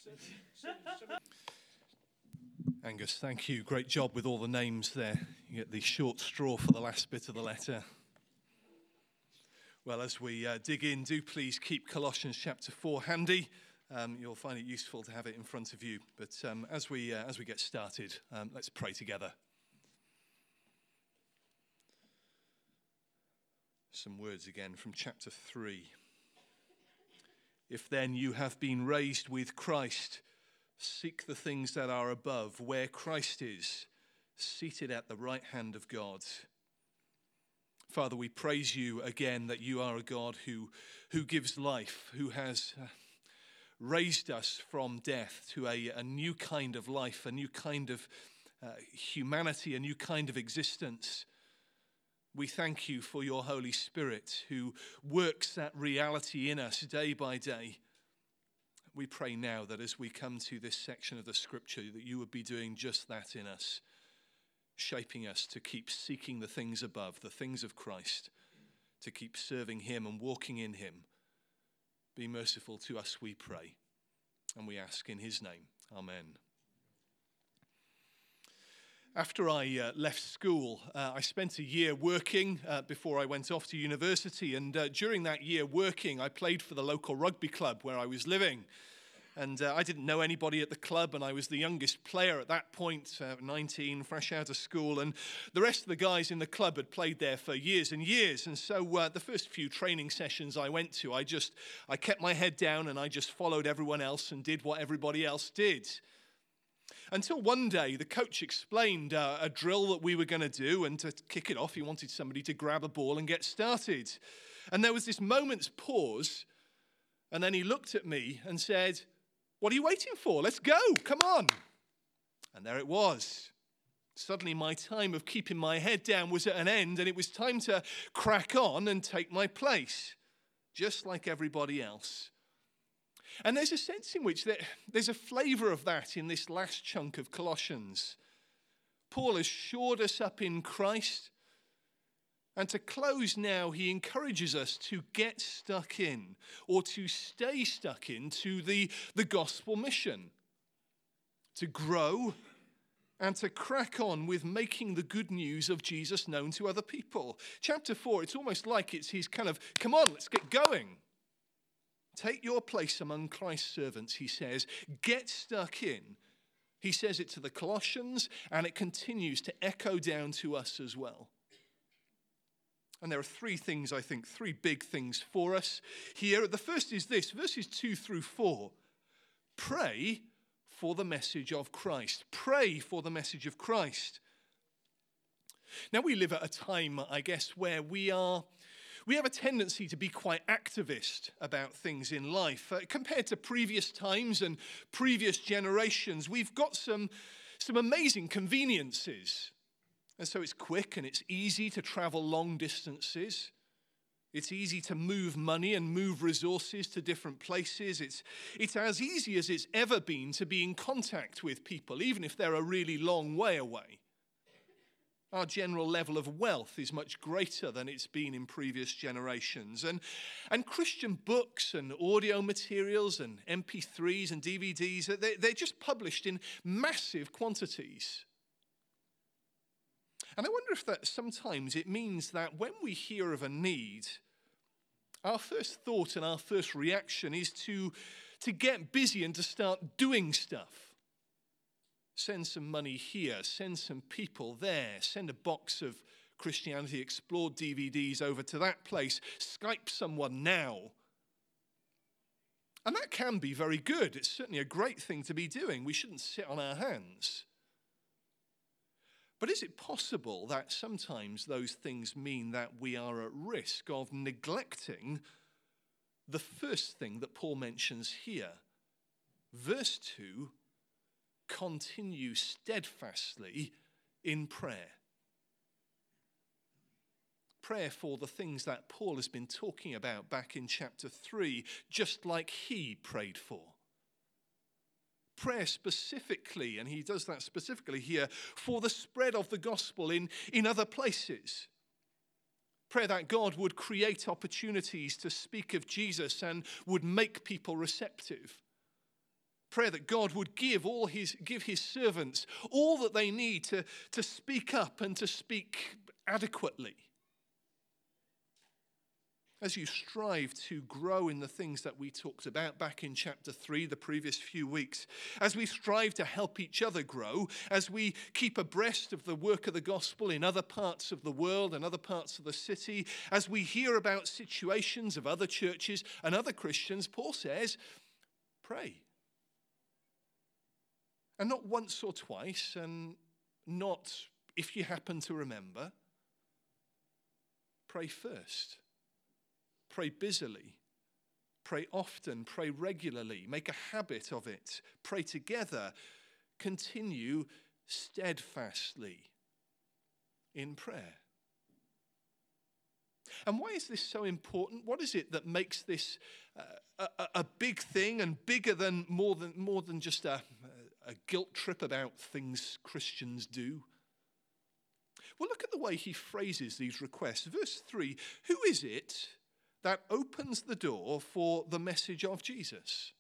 Angus, thank you. Great job with all the names there. You get the short straw for the last bit of the letter. Well, as we dig in, do please keep Colossians chapter 4 handy. You'll find it useful to have it in front of you. But as we get started, let's pray together. Some words again from chapter 3. If then you have been raised with Christ, seek the things that are above, where Christ is, seated at the right hand of God. Father, we praise you again that you are a God who gives life, who has raised us from death to a new kind of life, a new kind of humanity, a new kind of existence. We thank you for your Holy Spirit who works that reality in us day by day. We pray now that as we come to this section of the scripture, that you would be doing just that in us, shaping us to keep seeking the things above, the things of Christ, to keep serving him and walking in him. Be merciful to us, we pray, and we ask in his name. Amen. After I left school, I spent a year working before I went off to university. And during that year working, I played for the local rugby club where I was living. And I didn't know anybody at the club, and I was the youngest player at that point, 19, fresh out of school. And the rest of the guys in the club had played there for years and years. And so the first few training sessions I went to, I kept my head down and I just followed everyone else and did what everybody else did. Until one day, the coach explained a drill that we were going to do, and to kick it off, he wanted somebody to grab a ball and get started. And there was this moment's pause, and then he looked at me and said, "What are you waiting for? Let's go, come on." And there it was. Suddenly my time of keeping my head down was at an end, and it was time to crack on and take my place, just like everybody else. And there's a sense in which there's a flavor of that in this last chunk of Colossians. Paul has shored us up in Christ. And to close now, he encourages us to get stuck in, or to stay stuck into the gospel mission. To grow and to crack on with making the good news of Jesus known to other people. Chapter 4, it's almost like he's kind of, come on, let's get going. Take your place among Christ's servants, he says. Get stuck in. He says it to the Colossians, and it continues to echo down to us as well. And there are three things, I think, three big things for us here. The first is this, verses 2 through 4. Pray for the message of Christ. Pray for the message of Christ. Now, we live at a time, I guess, where we have a tendency to be quite activist about things in life. Compared to previous times and previous generations, we've got some amazing conveniences. And so it's quick and it's easy to travel long distances. It's easy to move money and move resources to different places. It's as easy as it's ever been to be in contact with people, even if they're a really long way away. Our general level of wealth is much greater than it's been in previous generations. And Christian books and audio materials and MP3s and DVDs, they're just published in massive quantities. And I wonder if that sometimes it means that when we hear of a need, our first thought and our first reaction is to get busy and to start doing stuff. Send some money here, send some people there, send a box of Christianity Explored DVDs over to that place, Skype someone now. And that can be very good. It's certainly a great thing to be doing. We shouldn't sit on our hands. But is it possible that sometimes those things mean that we are at risk of neglecting the first thing that Paul mentions here? Verse 2, continue steadfastly in prayer. Prayer for the things that Paul has been talking about back in chapter 3, just like he prayed for. Prayer specifically, and he does that specifically here, for the spread of the gospel in other places. Prayer that God would create opportunities to speak of Jesus and would make people receptive. Prayer that God would give his servants all that they need to speak up and to speak adequately. As you strive to grow in the things that we talked about back in chapter 3, the previous few weeks, as we strive to help each other grow, as we keep abreast of the work of the gospel in other parts of the world and other parts of the city, as we hear about situations of other churches and other Christians, Paul says, pray. And not once or twice, and not if you happen to remember. Pray first. Pray busily. Pray often. Pray regularly. Make a habit of it. Pray together. Continue steadfastly in prayer. And why is this so important? What is it that makes this a big thing and bigger than more than just a guilt trip about things Christians do? Well, look at the way he phrases these requests. Verse 3, who is it that opens the door for the message of Jesus?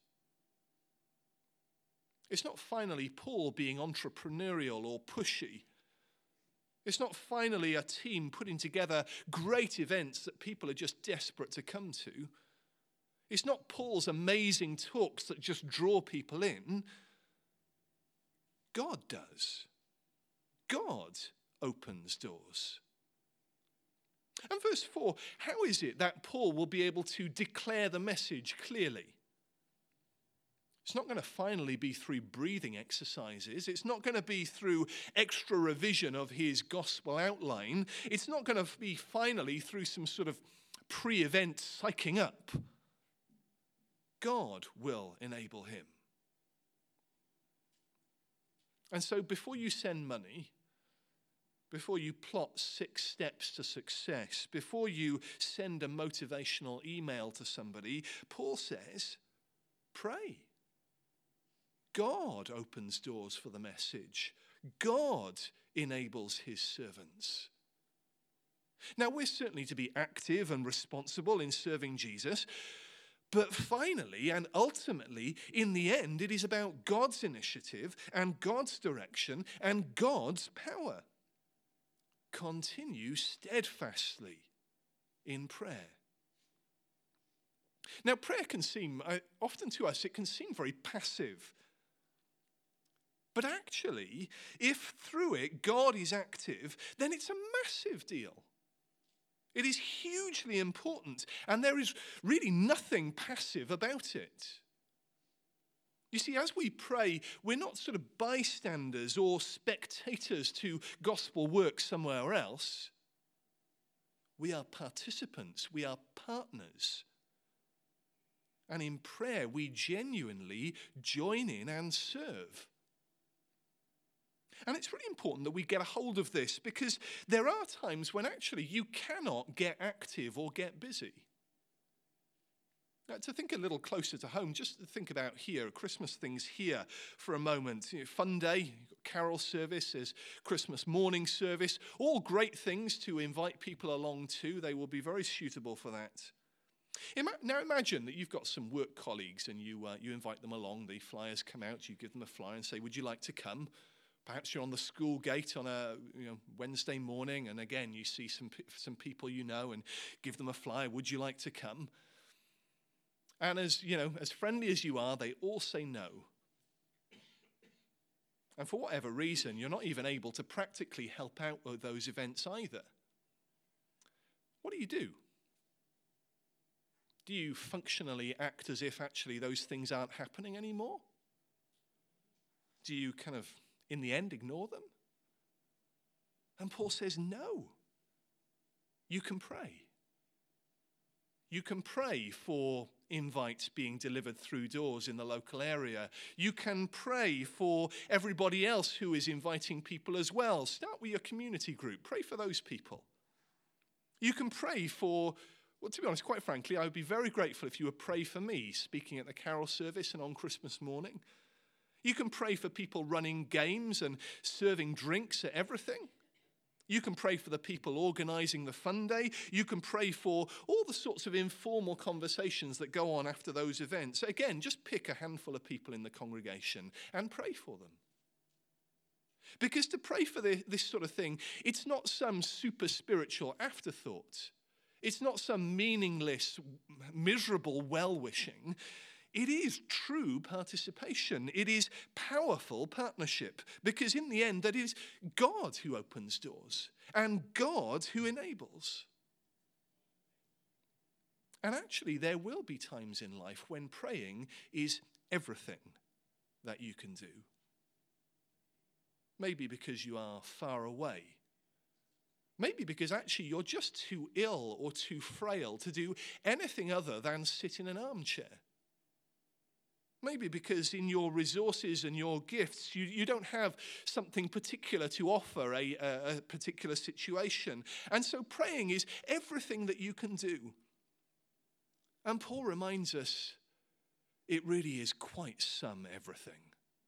It's not finally Paul being entrepreneurial or pushy. It's not finally a team putting together great events that people are just desperate to come to. It's not Paul's amazing talks that just draw people in. God does. God opens doors. And verse 4, how is it that Paul will be able to declare the message clearly? It's not going to finally be through breathing exercises. It's not going to be through extra revision of his gospel outline. It's not going to be finally through some sort of pre-event psyching up. God will enable him. And so before you send money, before you plot 6 steps to success, before you send a motivational email to somebody, Paul says, pray. God opens doors for the message. God enables his servants. Now, we're certainly to be active and responsible in serving Jesus, but finally and ultimately, in the end, it is about God's initiative and God's direction and God's power. Continue steadfastly in prayer. Now, prayer can seem, often to us, it can seem very passive. But actually, if through it God is active, then it's a massive deal. It is hugely important, and there is really nothing passive about it. You see, as we pray, we're not sort of bystanders or spectators to gospel work somewhere else. We are participants, we are partners. And in prayer, we genuinely join in and serve. And it's really important that we get a hold of this, because there are times when actually you cannot get active or get busy. Now, to think a little closer to home, just to think about here, Christmas things here for a moment. Fun day, carol service, there's Christmas morning service, all great things to invite people along to. They will be very suitable for that. Now imagine that you've got some work colleagues and you invite them along. The flyers come out, you give them a flyer and say, would you like to come? Perhaps you're on the school gate on a Wednesday morning, and again you see some people you know and give them a flyer. Would you like to come? And as friendly as you are, they all say no. And for whatever reason, you're not even able to practically help out with those events either. What do? Do you functionally act as if actually those things aren't happening anymore? Do you kind of, in the end, ignore them? And Paul says, no. You can pray. You can pray for invites being delivered through doors in the local area. You can pray for everybody else who is inviting people as well. Start with your community group. Pray for those people. You can pray for, well, to be honest, quite frankly, I would be very grateful if you would pray for me speaking at the carol service and on Christmas morning. You can pray for people running games and serving drinks at everything. You can pray for the people organising the fun day. You can pray for all the sorts of informal conversations that go on after those events. Again, just pick a handful of people in the congregation and pray for them. Because to pray for this sort of thing, it's not some super spiritual afterthought. It's not some meaningless, miserable well-wishing. It is true participation. It is powerful partnership, because in the end, that is God who opens doors and God who enables. And actually, there will be times in life when praying is everything that you can do. Maybe because you are far away. Maybe because actually you're just too ill or too frail to do anything other than sit in an armchair. Maybe because in your resources and your gifts, you don't have something particular to offer a particular situation. And so praying is everything that you can do. And Paul reminds us it really is quite some everything.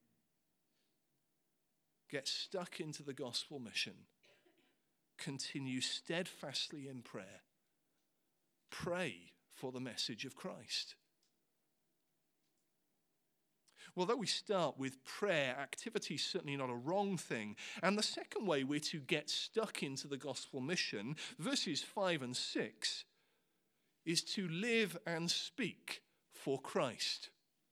Get stuck into the gospel mission. Continue steadfastly in prayer. Pray for the message of Christ. Well, though we start with prayer, activity is certainly not a wrong thing. And the second way we're to get stuck into the gospel mission, verses 5 and 6, is to live and speak for Christ.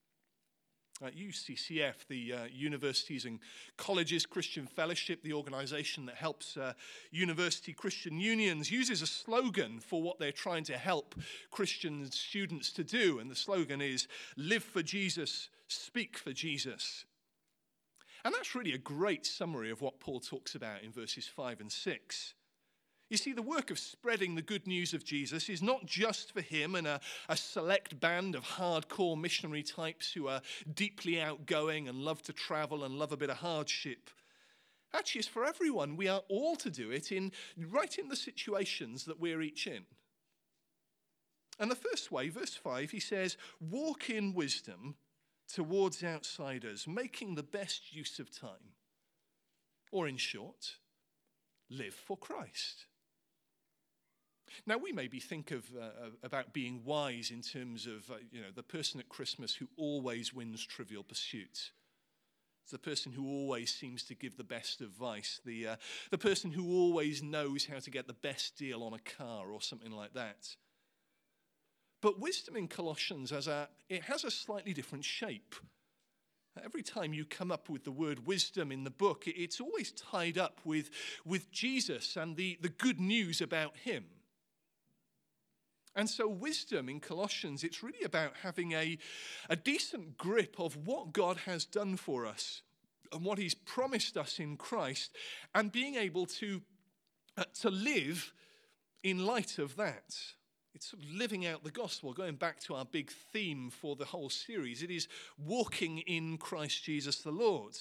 UCCF, the Universities and Colleges Christian Fellowship, the organization that helps university Christian unions, uses a slogan for what they're trying to help Christian students to do. And the slogan is, live for Jesus, speak for Jesus. And that's really a great summary of what Paul talks about in verses 5 and 6. You see, the work of spreading the good news of Jesus is not just for him and a select band of hardcore missionary types who are deeply outgoing and love to travel and love a bit of hardship. Actually, it's for everyone. We are all to do it right in the situations that we're each in. And the first way, verse 5, he says, walk in wisdom towards outsiders, making the best use of time. Or in short, live for Christ. Now, we maybe think about being wise in terms of, the person at Christmas who always wins Trivial Pursuit. It's the person who always seems to give the best advice, the person who always knows how to get the best deal on a car or something like that. But wisdom in Colossians, it has a slightly different shape. Every time you come up with the word wisdom in the book, it's always tied up with Jesus and the good news about him. And so wisdom in Colossians, it's really about having a decent grip of what God has done for us and what he's promised us in Christ, and being able to live in light of that. It's sort of living out the gospel, going back to our big theme for the whole series. It is walking in Christ Jesus the Lord.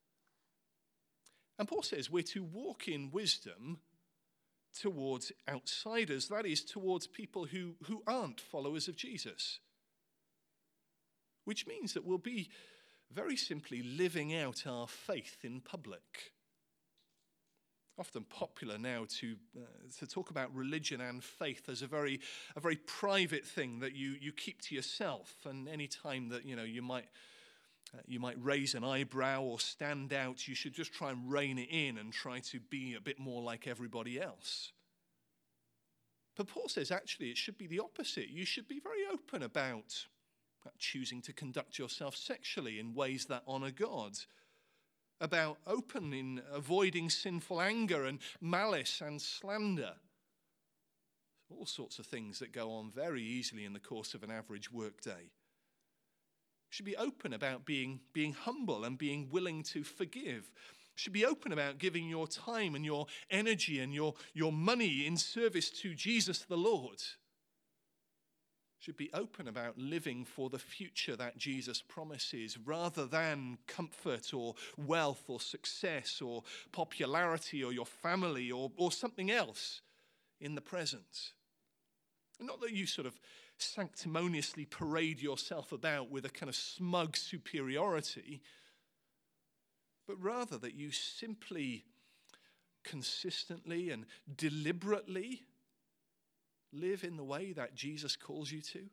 And Paul says we're to walk in wisdom towards outsiders, that is, towards people who aren't followers of Jesus. Which means that we'll be very simply living out our faith in public. Often popular now to talk about religion and faith as a very private thing that you keep to yourself, and any time that you might raise an eyebrow or stand out, you should just try and rein it in and try to be a bit more like everybody else. But Paul says actually it should be the opposite. You should be very open about choosing to conduct yourself sexually in ways that honor God, about open in avoiding sinful anger and malice and slander. All sorts of things that go on very easily in the course of an average workday. Should be open about being humble and being willing to forgive. Should be open about giving your time and your energy and your money in service to Jesus the Lord. Should be open about living for the future that Jesus promises, rather than comfort or wealth or success or popularity or your family or something else in the present. Not that you sort of sanctimoniously parade yourself about with a kind of smug superiority, but rather that you simply consistently and deliberately live in the way that Jesus calls you to,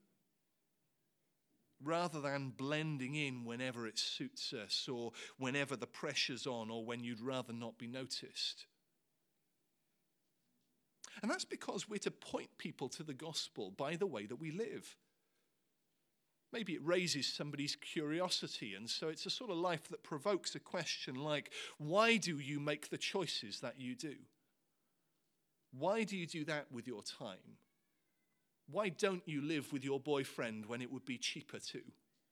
rather than blending in whenever it suits us or whenever the pressure's on or when you'd rather not be noticed? And that's because we're to point people to the gospel by the way that we live. Maybe it raises somebody's curiosity, and so it's a sort of life that provokes a question like, why do you make the choices that you do? Why do you do that with your time? Why don't you live with your boyfriend when it would be cheaper to?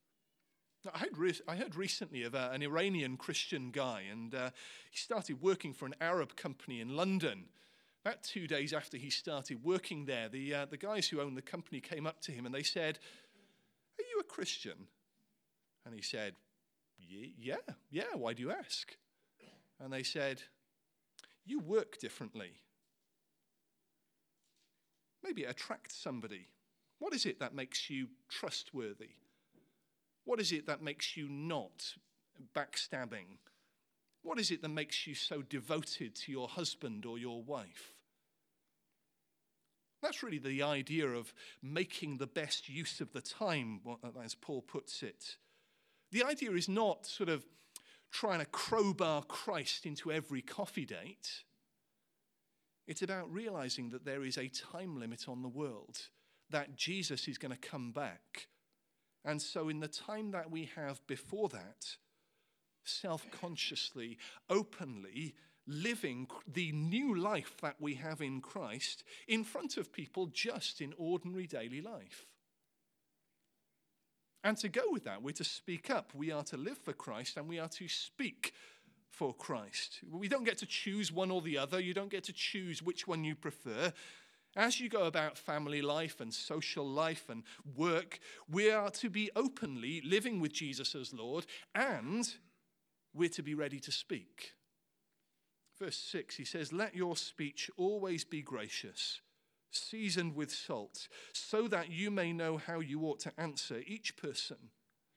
I heard recently of an Iranian Christian guy, and he started working for an Arab company in London. About 2 days after he started working there, the guys who owned the company came up to him and they said, "Are you a Christian?" And he said, yeah, why do you ask? And they said, "You work differently. Maybe it attracts somebody. What is it that makes you trustworthy? What is it that makes you not backstabbing? What is it that makes you so devoted to your husband or your wife?" That's really the idea of making the best use of the time, as Paul puts it. The idea is not sort of trying to crowbar Christ into every coffee date. It's about realizing that there is a time limit on the world, that Jesus is going to come back. And so in the time that we have before that, self-consciously, openly, living the new life that we have in Christ in front of people just in ordinary daily life. And to go with that, we're to speak up. We are to live for Christ and we are to speak for Christ. We don't get to choose one or the other. You don't get to choose which one you prefer. As you go about family life and social life and work, we are to be openly living with Jesus as Lord, and we're to be ready to speak. Verse 6, he says, "Let your speech always be gracious, seasoned with salt, so that you may know how you ought to answer each person."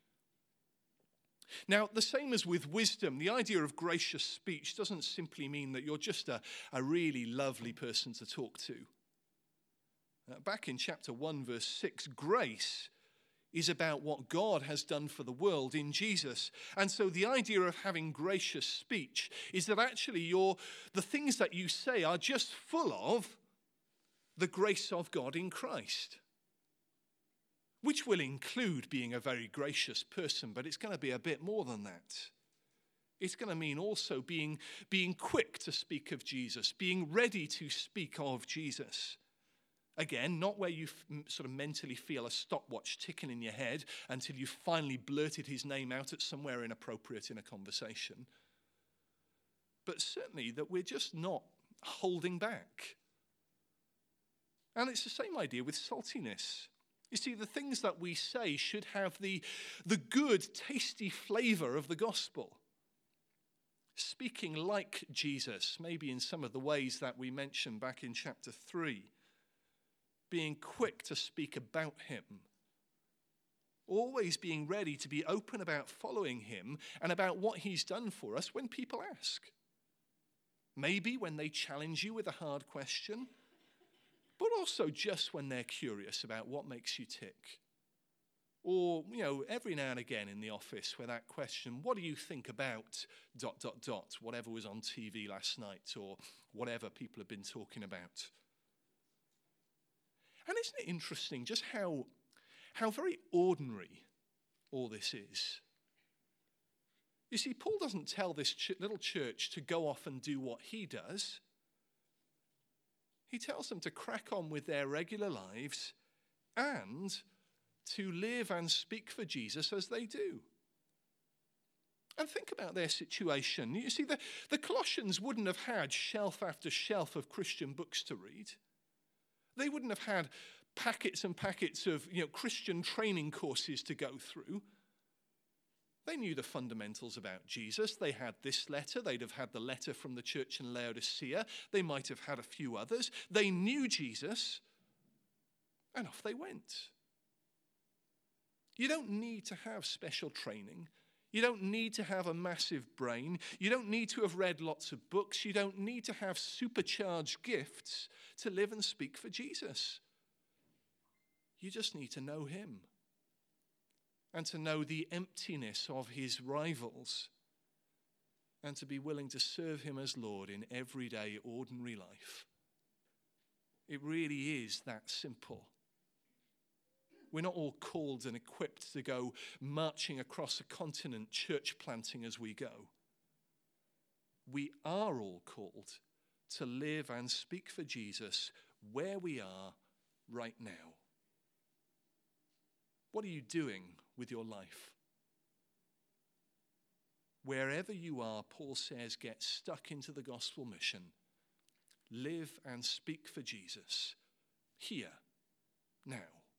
Now, the same as with wisdom, the idea of gracious speech doesn't simply mean that you're just a really lovely person to talk to. Back in chapter 1, verse 6, grace is about what God has done for the world in Jesus. And so the idea of having gracious speech is that actually the things that you say are just full of the grace of God in Christ, which will include being a very gracious person, but it's going to be a bit more than that. It's going to mean also being quick to speak of Jesus, being ready to speak of Jesus. Again, not where you sort of mentally feel a stopwatch ticking in your head until you've finally blurted his name out at somewhere inappropriate in a conversation. But certainly that we're just not holding back. And it's the same idea with saltiness. You see, the things that we say should have the good, tasty flavor of the gospel. Speaking like Jesus, maybe in some of the ways that we mentioned back in chapter 3. Being quick to speak about him. Always being ready to be open about following him and about what he's done for us when people ask. Maybe when they challenge you with a hard question, but also just when they're curious about what makes you tick. Or, every now and again in the office where that question, what do you think about ... whatever was on TV last night or whatever people have been talking about. And isn't it interesting just how very ordinary all this is? You see, Paul doesn't tell this little church to go off and do what he does. He tells them to crack on with their regular lives and to live and speak for Jesus as they do. And think about their situation. You see, the Colossians wouldn't have had shelf after shelf of Christian books to read. They wouldn't have had packets and packets of Christian training courses to go through. They knew the fundamentals about Jesus. They had this letter. They'd have had the letter from the church in Laodicea. They might have had a few others. They knew Jesus, and off they went. You don't need to have special training. You don't need to have a massive brain. You don't need to have read lots of books. You don't need to have supercharged gifts to live and speak for Jesus. You just need to know him and to know the emptiness of his rivals and to be willing to serve him as Lord in everyday, ordinary life. It really is that simple. We're not all called and equipped to go marching across a continent, church planting as we go. We are all called to live and speak for Jesus where we are right now. What are you doing with your life? Wherever you are, Paul says, get stuck into the gospel mission. Live and speak for Jesus here, now.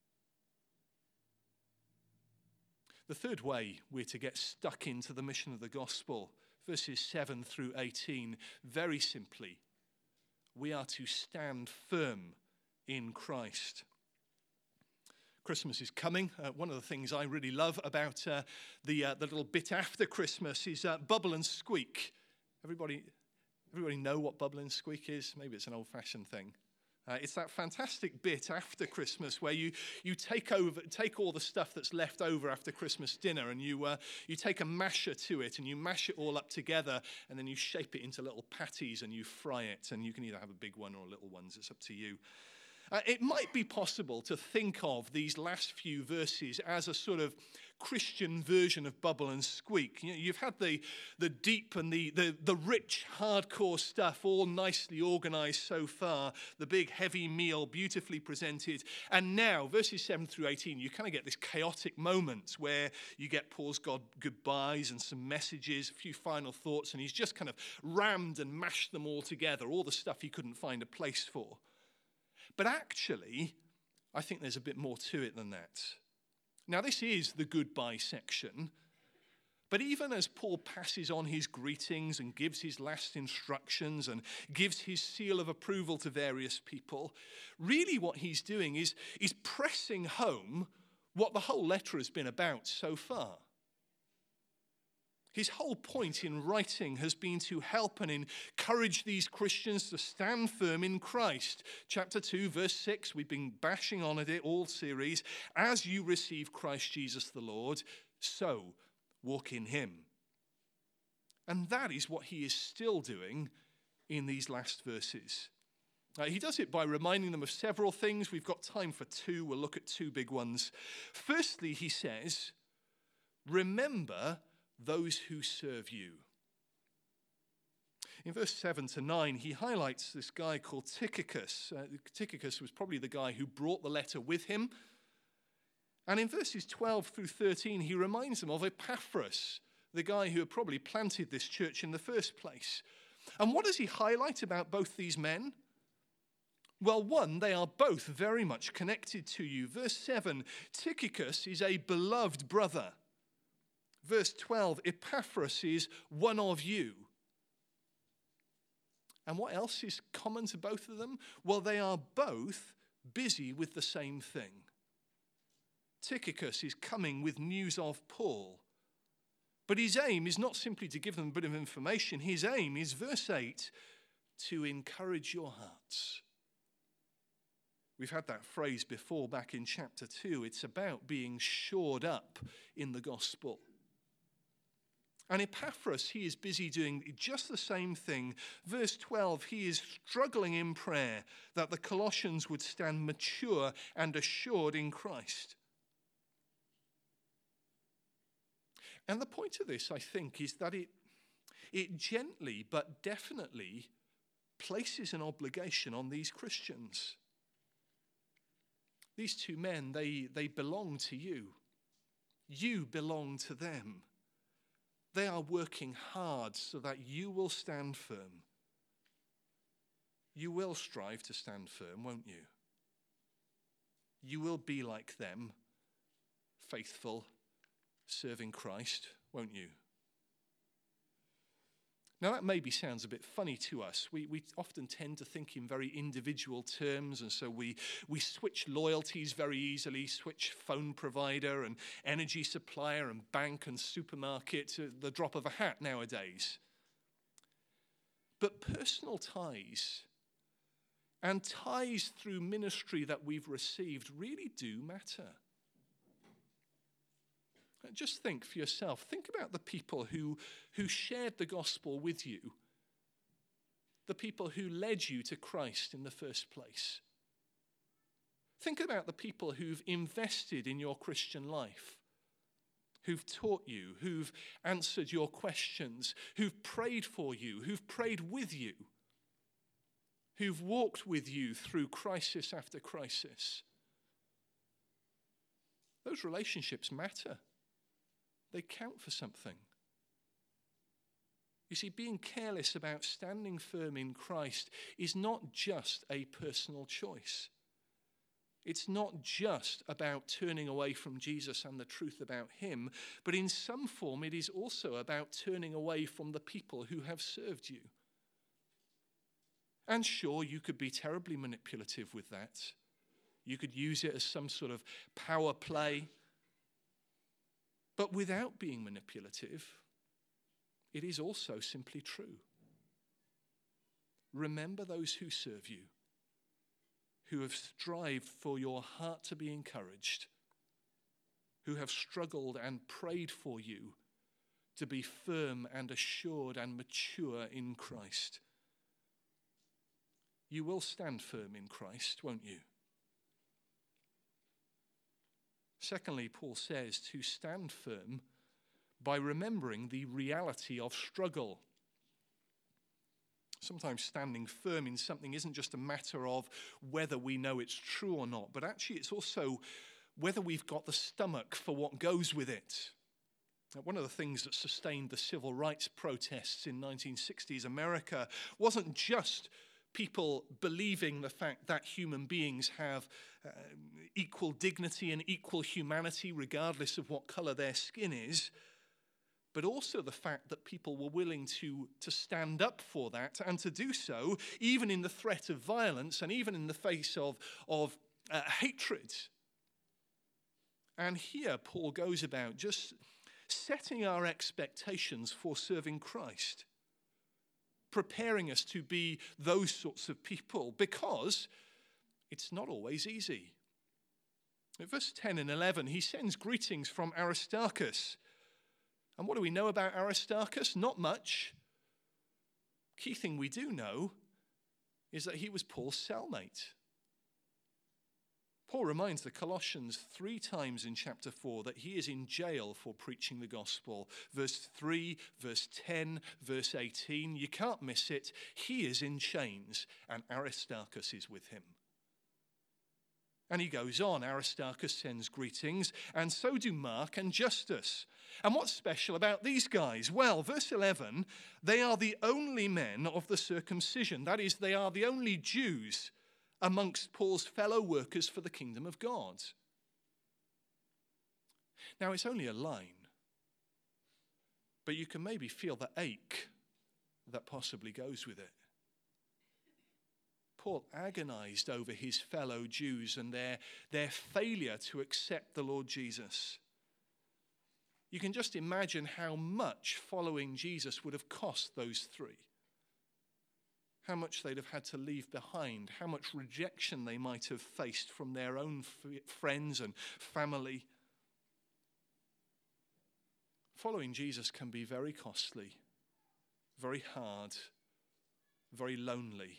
The third way we're to get stuck into the mission of the gospel, verses 7 through 18, very simply, we are to stand firm in Christ. Christmas is coming. One of the things I really love about the little bit after Christmas is Bubble and Squeak. Everybody know what Bubble and Squeak is? Maybe it's an old-fashioned thing. It's that fantastic bit after Christmas where you take all the stuff that's left over after Christmas dinner and you take a masher to it and you mash it all up together and then you shape it into little patties and you fry it, and you can either have a big one or little ones. It's up to you. It might be possible to think of these last few verses as a sort of Christian version of Bubble and Squeak. You've had the deep and the rich, hardcore stuff all nicely organized so far, the big, heavy meal, beautifully presented. And now, verses 7 through 18, you kind of get this chaotic moment where you get Paul's goodbyes and some messages, a few final thoughts, and he's just kind of rammed and mashed them all together, all the stuff he couldn't find a place for. But actually, I think there's a bit more to it than that. Now, this is the goodbye section, but even as Paul passes on his greetings and gives his last instructions and gives his seal of approval to various people, really what he's doing is pressing home what the whole letter has been about so far. His whole point in writing has been to help and encourage these Christians to stand firm in Christ. Chapter 2, verse 6, we've been bashing on at it all series. As you receive Christ Jesus the Lord, so walk in him. And that is what he is still doing in these last verses. He does it by reminding them of several things. We've got time for two. We'll look at two big ones. Firstly, he says, remember those who serve you. In verse 7 to 9, he highlights this guy called Tychicus. Tychicus was probably the guy who brought the letter with him. And in verses 12 through 13, he reminds them of Epaphras, the guy who had probably planted this church in the first place. And what does he highlight about both these men? Well, one, they are both very much connected to you. Verse 7, Tychicus is a beloved brother. Verse 12, Epaphras is one of you. And what else is common to both of them? Well, they are both busy with the same thing. Tychicus is coming with news of Paul. But his aim is not simply to give them a bit of information. His aim is, verse 8, to encourage your hearts. We've had that phrase before back in chapter 2. It's about being shored up in the gospel. And Epaphras, he is busy doing just the same thing. Verse 12, he is struggling in prayer that the Colossians would stand mature and assured in Christ. And the point of this, I think, is that it gently but definitely places an obligation on these Christians. These two men, they belong to you. You belong to them. They are working hard so that you will stand firm. You will strive to stand firm, won't you? You will be like them, faithful, serving Christ, won't you? Now, that maybe sounds a bit funny to us. We often tend to think in very individual terms, and so we switch loyalties very easily, switch phone provider and energy supplier and bank and supermarket at the drop of a hat nowadays. But personal ties and ties through ministry that we've received really do matter. Just think for yourself. Think about the people who shared the gospel with you, the people who led you to Christ in the first place. Think about the people who've invested in your Christian life, who've taught you, who've answered your questions, who've prayed for you, who've prayed with you, who've walked with you through crisis after crisis. Those relationships matter. They count for something. You see, being careless about standing firm in Christ is not just a personal choice. It's not just about turning away from Jesus and the truth about him, but in some form it is also about turning away from the people who have served you. And sure, you could be terribly manipulative with that. You could use it as some sort of power play. But without being manipulative, it is also simply true. Remember those who serve you, who have strived for your heart to be encouraged, who have struggled and prayed for you to be firm and assured and mature in Christ. You will stand firm in Christ, won't you? Secondly, Paul says to stand firm by remembering the reality of struggle. Sometimes standing firm in something isn't just a matter of whether we know it's true or not, but actually it's also whether we've got the stomach for what goes with it. One of the things that sustained the civil rights protests in 1960s America wasn't just people believing the fact that human beings have equal dignity and equal humanity regardless of what color their skin is, but also the fact that people were willing to stand up for that and to do so even in the threat of violence and even in the face of hatred. And here Paul goes about just setting our expectations for serving Christ, preparing us to be those sorts of people, because it's not always easy. In verse 10 and 11, he sends greetings from Aristarchus. And what do we know about Aristarchus? Not much. Key thing we do know is that he was Paul's cellmate. Paul reminds the Colossians 3 times in chapter 4 that he is in jail for preaching the gospel. Verse 3, verse 10, verse 18. You can't miss it. He is in chains, and Aristarchus is with him. And he goes on. Aristarchus sends greetings, and so do Mark and Justus. And what's special about these guys? Well, verse 11, they are the only men of the circumcision. That is, they are the only Jews amongst Paul's fellow workers for the kingdom of God. Now, it's only a line, but you can maybe feel the ache that possibly goes with it. Paul agonized over his fellow Jews and their failure to accept the Lord Jesus. You can just imagine how much following Jesus would have cost those three. How much they'd have had to leave behind, how much rejection they might have faced from their own friends and family. Following Jesus can be very costly, very hard, very lonely.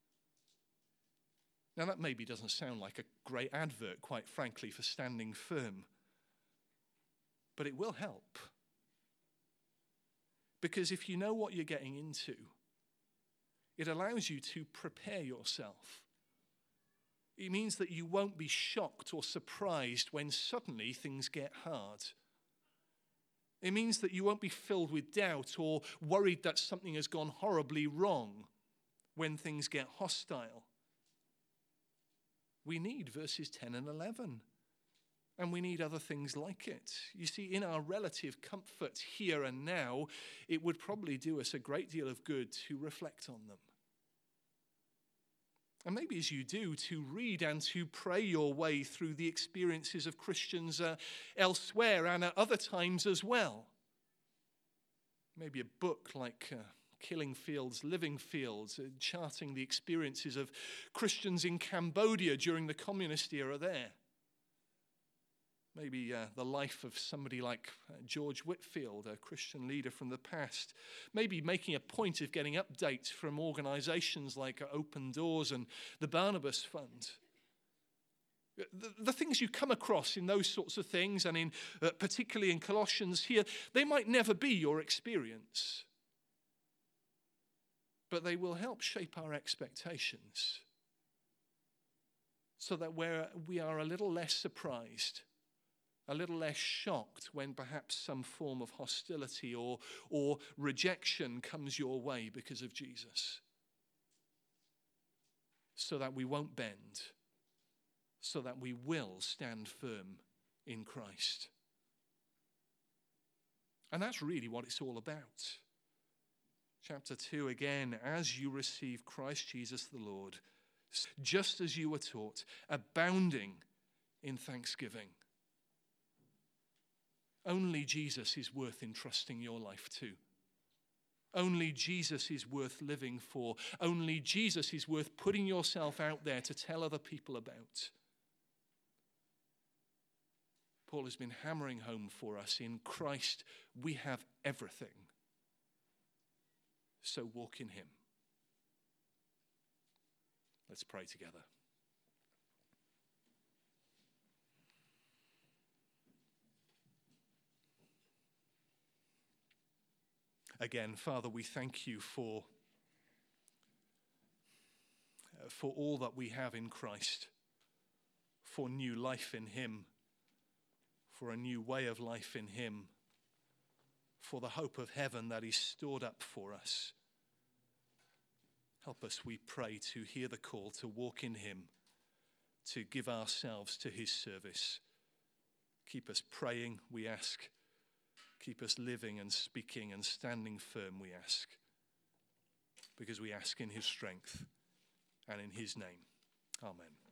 Now, that maybe doesn't sound like a great advert, quite frankly, for standing firm. But it will help. Because if you know what you're getting into, it allows you to prepare yourself. It means that you won't be shocked or surprised when suddenly things get hard. It means that you won't be filled with doubt or worried that something has gone horribly wrong when things get hostile. We need verses 10 and 11. And we need other things like it. You see, in our relative comfort here and now, it would probably do us a great deal of good to reflect on them. And maybe as you do, to read and to pray your way through the experiences of Christians elsewhere and at other times as well. Maybe a book like Killing Fields, Living Fields, charting the experiences of Christians in Cambodia during the communist era there. Maybe the life of somebody like George Whitefield, a Christian leader from the past. Maybe making a point of getting updates from organizations like Open Doors and the Barnabas Fund. The things you come across in those sorts of things, and in particularly in Colossians here, they might never be your experience. But they will help shape our expectations so that we are a little less surprised, a little less shocked when perhaps some form of hostility or rejection comes your way because of Jesus. So that we won't bend, so that we will stand firm in Christ. And that's really what it's all about. Chapter 2 again, as you receive Christ Jesus the Lord, just as you were taught, abounding in thanksgiving. Only Jesus is worth entrusting your life to. Only Jesus is worth living for. Only Jesus is worth putting yourself out there to tell other people about. Paul has been hammering home for us, in Christ we have everything. So walk in him. Let's pray together. Again, Father, we thank you for all that we have in Christ, for new life in him, for a new way of life in him, for the hope of heaven that is stored up for us. Help us, we pray, to hear the call to walk in him, to give ourselves to his service. Keep us praying, we ask. Keep us living and speaking and standing firm, we ask. Because we ask in his strength and in his name. Amen.